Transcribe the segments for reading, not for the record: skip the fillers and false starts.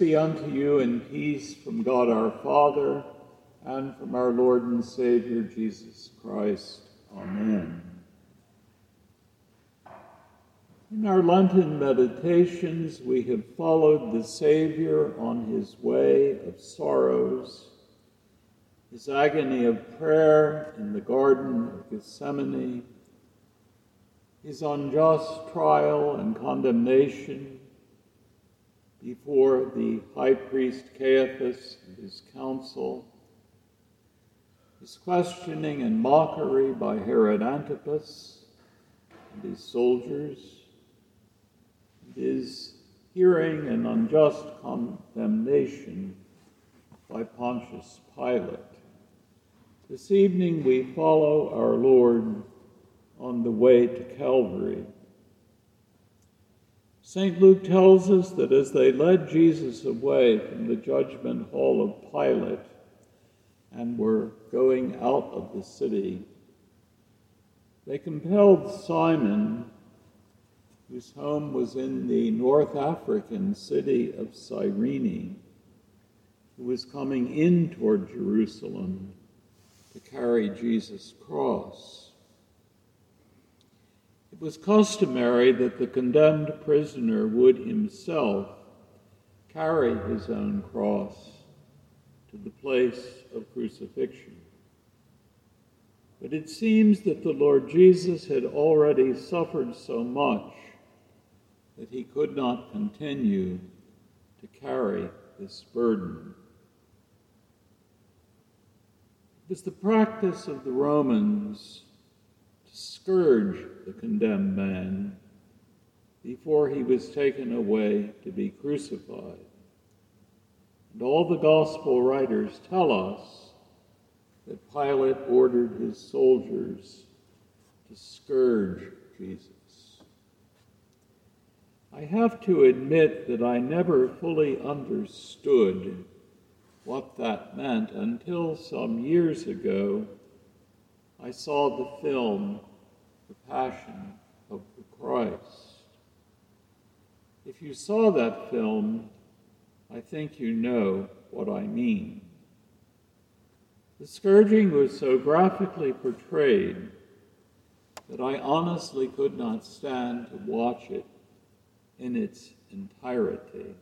be unto you, and peace from God our Father, and from our Lord and Savior Jesus Christ. Amen. In our Lenten meditations, we have followed the Savior on his way of sorrows, his agony of prayer in the Garden of Gethsemane, his unjust trial and condemnation before the high priest Caiaphas and his council, his questioning and mockery by Herod Antipas and his soldiers, his hearing and unjust condemnation by Pontius Pilate. This evening we follow our Lord on the way to Calvary. St. Luke tells us that as they led Jesus away from the judgment hall of Pilate and were going out of the city, they compelled Simon, whose home was in the North African city of Cyrene, who was coming in toward Jerusalem, to carry Jesus' cross. It was customary that the condemned prisoner would himself carry his own cross to the place of crucifixion. But it seems that the Lord Jesus had already suffered so much that he could not continue to carry this burden. It was the practice of the Romans to scourge the condemned man before he was taken away to be crucified. And all the gospel writers tell us that Pilate ordered his soldiers to scourge Jesus. I have to admit that I never fully understood what that meant until some years ago I saw the film, The Passion of the Christ. If you saw that film, I think you know what I mean. The scourging was so graphically portrayed that I honestly could not stand to watch it in its entirety.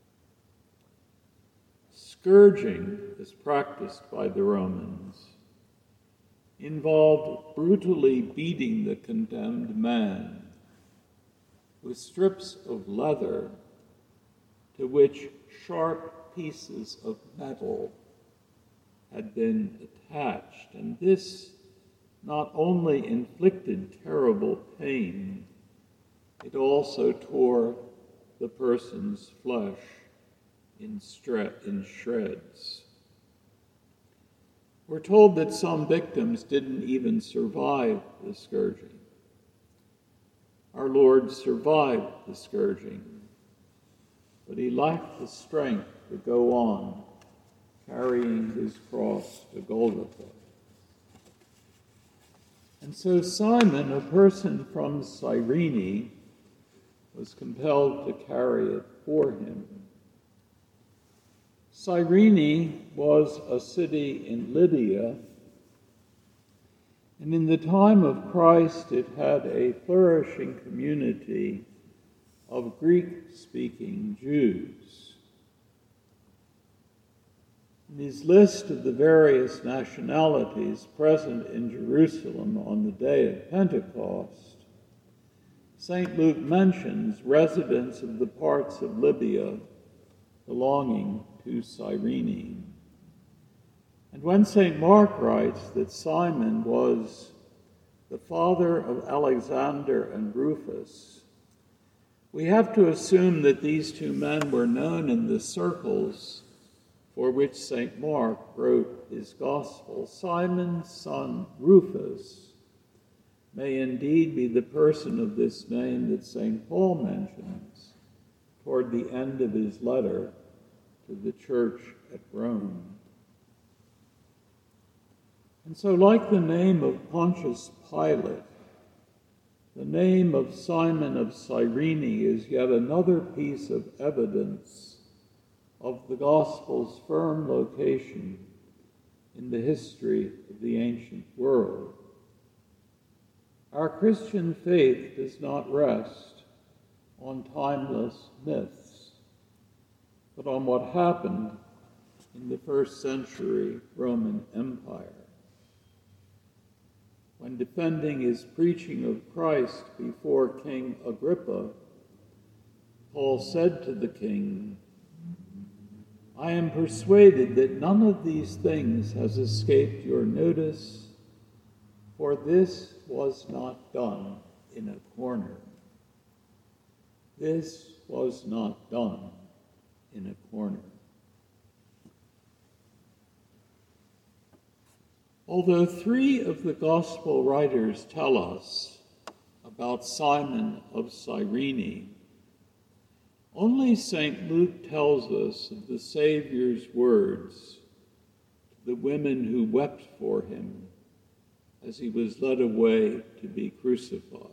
Scourging, as practiced by the Romans, involved brutally beating the condemned man with strips of leather to which sharp pieces of metal had been attached, and this not only inflicted terrible pain, it also tore the person's flesh in shreds. We're told that some victims didn't even survive the scourging. Our Lord survived the scourging, but he lacked the strength to go on carrying his cross to Golgotha. And so Simon, a person from Cyrene, was compelled to carry it for him. Cyrene was a city in Lydia, and in the time of Christ it had a flourishing community of Greek-speaking Jews. In his list of the various nationalities present in Jerusalem on the day of Pentecost, St. Luke mentions residents of the parts of Libya belonging to Cyrene. And when St. Mark writes that Simon was the father of Alexander and Rufus, we have to assume that these two men were known in the circles for which St. Mark wrote his gospel. Simon's son Rufus may indeed be the person of this name that St. Paul mentions toward the end of his letter to the church at Rome. And so, like the name of Pontius Pilate, the name of Simon of Cyrene is yet another piece of evidence of the gospel's firm location in the history of the ancient world. Our Christian faith does not rest on timeless myths, but on what happened in the first century Roman Empire. When defending his preaching of Christ before King Agrippa, Paul said to the king, "I am persuaded that none of these things has escaped your notice, for this was not done in a corner." This was not done in a corner. Although three of the gospel writers tell us about Simon of Cyrene, only St. Luke tells us of the Savior's words to the women who wept for him as he was led away to be crucified.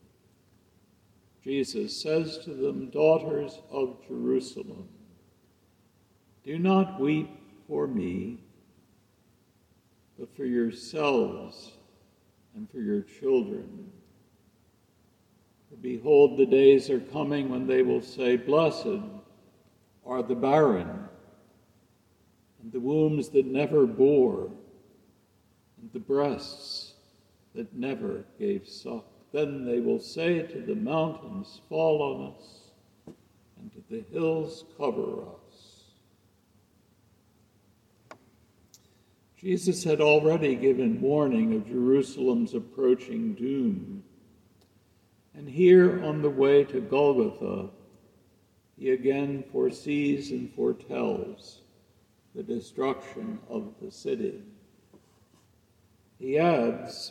Jesus says to them, "Daughters of Jerusalem, do not weep for me, but for yourselves and for your children. For behold, the days are coming when they will say, 'Blessed are the barren, and the wombs that never bore, and the breasts that never gave suck.' Then they will say to the mountains, 'Fall on us,' and to the hills, 'Cover us.'" Jesus had already given warning of Jerusalem's approaching doom. And here on the way to Golgotha, he again foresees and foretells the destruction of the city. He adds,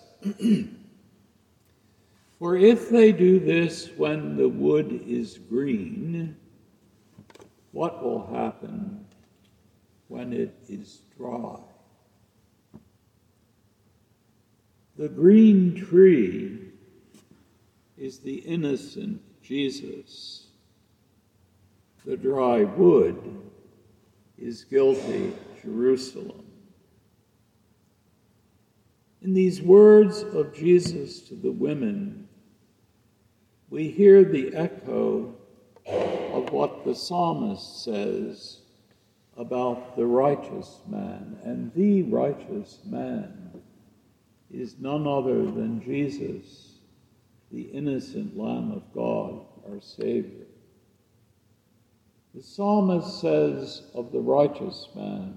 "For if they do this when the wood is green, what will happen when it is dry?" The green tree is the innocent Jesus. The dry wood is guilty Jerusalem. In these words of Jesus to the women, we hear the echo of what the psalmist says about the righteous man, and the righteous man is none other than Jesus, the innocent Lamb of God, our Savior. The psalmist says of the righteous man,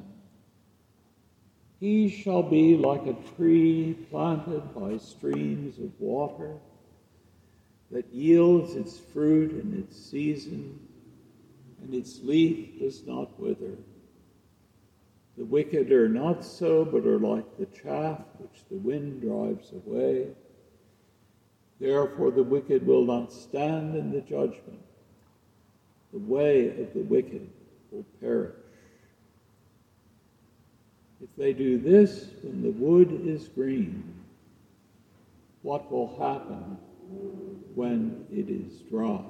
"He shall be like a tree planted by streams of water, that yields its fruit in its season, and its leaf does not wither. The wicked are not so, but are like the chaff which the wind drives away. Therefore the wicked will not stand in the judgment. The way of the wicked will perish. If they do this when the wood is green, what will happen when it is dry?"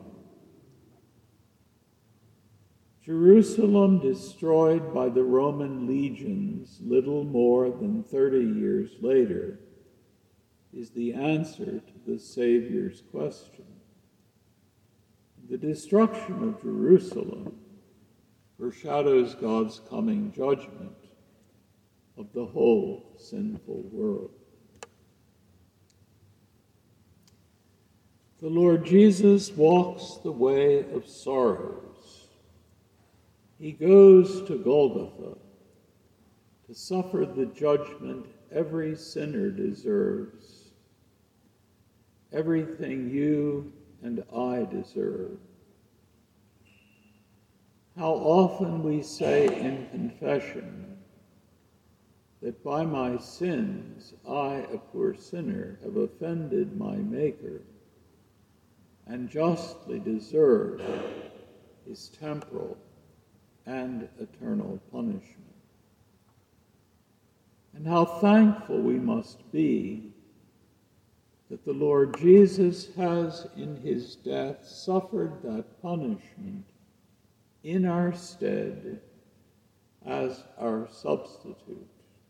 Jerusalem destroyed by the Roman legions little more than 30 years later is the answer to the Savior's question. The destruction of Jerusalem foreshadows God's coming judgment of the whole sinful world. The Lord Jesus walks the way of sorrows. He goes to Golgotha to suffer the judgment every sinner deserves, everything you and I deserve. How often we say in confession that by my sins I, a poor sinner, have offended my Maker and justly deserve his temporal and eternal punishment. And how thankful we must be that the Lord Jesus has in his death suffered that punishment in our stead as our substitute.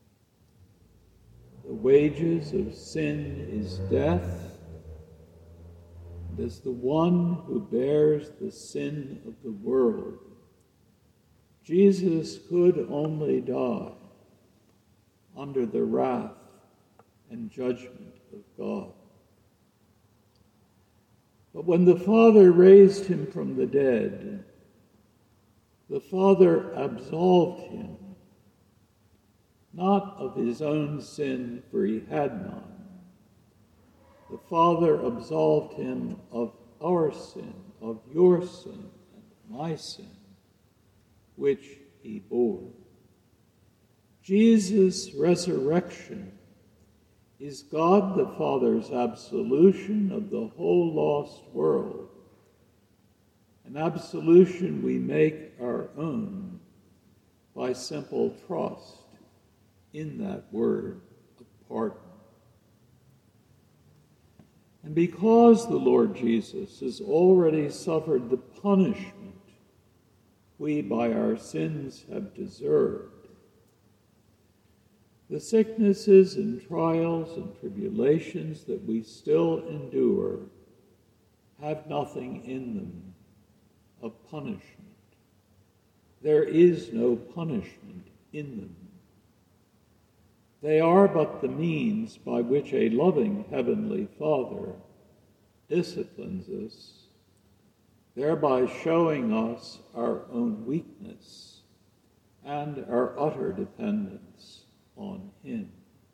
The wages of sin is death, and as the one who bears the sin of the world, Jesus could only die under the wrath and judgment of God. But when the Father raised him from the dead, the Father absolved him, not of his own sin, for he had none. The Father absolved him of our sin, of your sin, and my sin, which he bore. Jesus' resurrection is God the Father's absolution of the whole lost world, an absolution we make our own by simple trust in that word of pardon. And because the Lord Jesus has already suffered the punishment we by our sins have deserved, the sicknesses and trials and tribulations that we still endure have nothing in them of punishment. There is no punishment in them. They are but the means by which a loving Heavenly Father disciplines us, thereby showing us our own weakness and our utter dependence on him.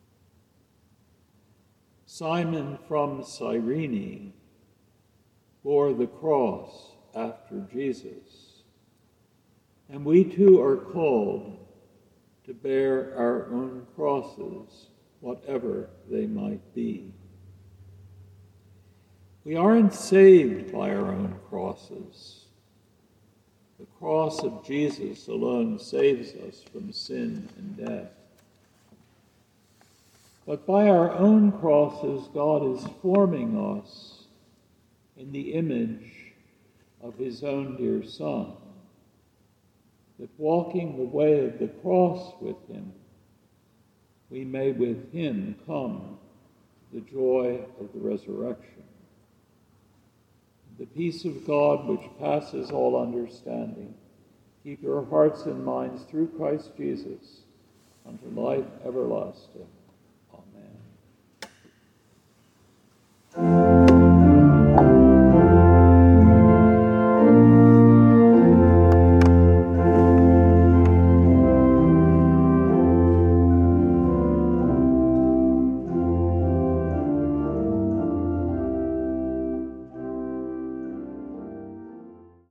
Simon from Cyrene bore the cross after Jesus, and we too are called to bear our own crosses, whatever they might be. We aren't saved by our own crosses. The cross of Jesus alone saves us from sin and death. But by our own crosses, God is forming us in the image of his own dear Son, that walking the way of the cross with him, we may with him come to the joy of the resurrection. The peace of God, which passes all understanding, keep your hearts and minds through Christ Jesus unto life everlasting.